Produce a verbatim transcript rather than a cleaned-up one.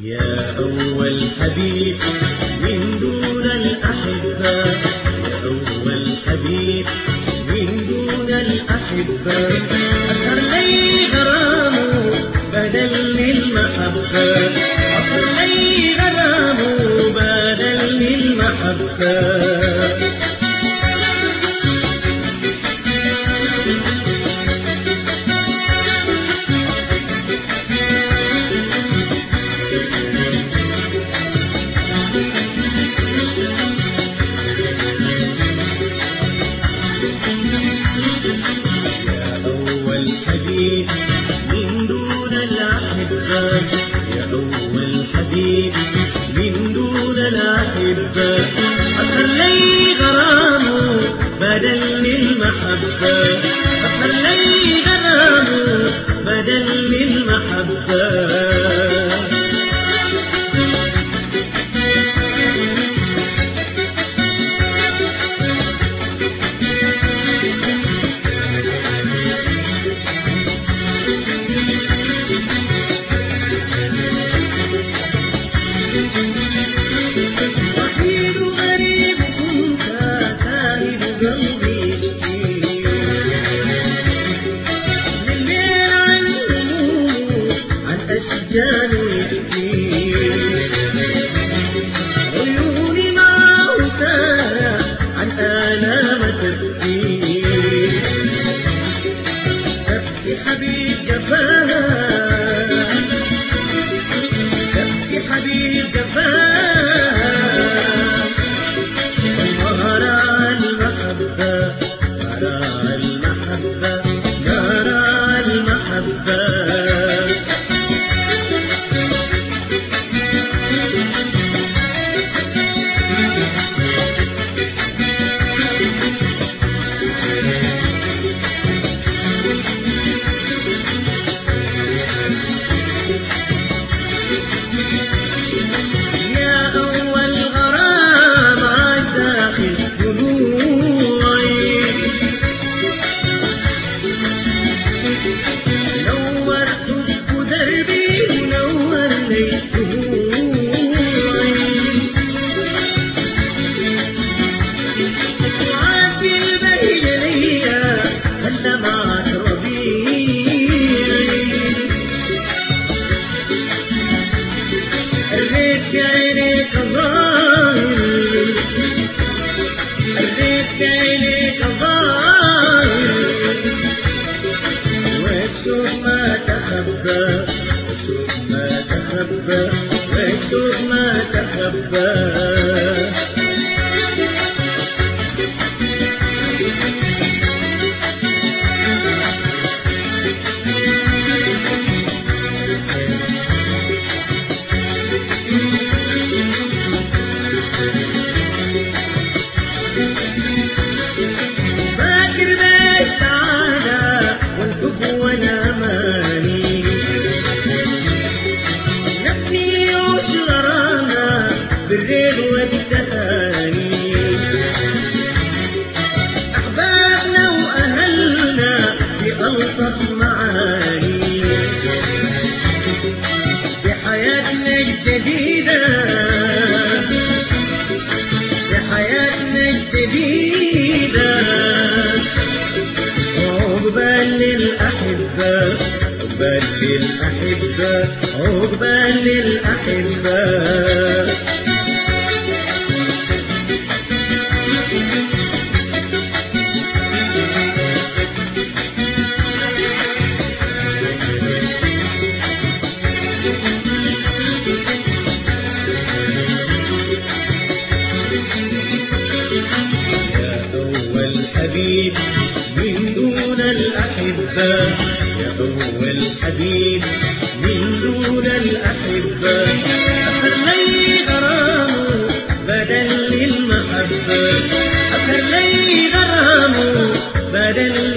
يا أول حبيب من دون الأحبة، يا أول حبيب من دون الأحبة، أثر لي غرامه بدل المحبة، أثر لي غرامه بدل المحبة. من دون الأحبة، يا أول حبيب من دون الأحبة، أثر لي غرامه بدل المحبة، أثر لي غرامه بدل المحبة. عيوني معه سارة عن آلام تبكي، تبكي حبيب جفاها، تبكي حبيب جفاها، مرى المحبة، مرى المحبة، مرى المحبة. وشوف ما تخبى، وشوف ما تخبى، وشوف ما تخبى. بالريد والتهاني أحبابنا وأهلنا في ألطف معاني، بحياتنا الجديدة، بحياتنا الجديدة، عقبال للأحبة، عقبال للأحبة، عقبال للأحبة. حبيب من دون الأحبة، يا أول حبيب من دون الأحبة، أثر لي غرامه بدل المحبة، أثر لي غرامه بدل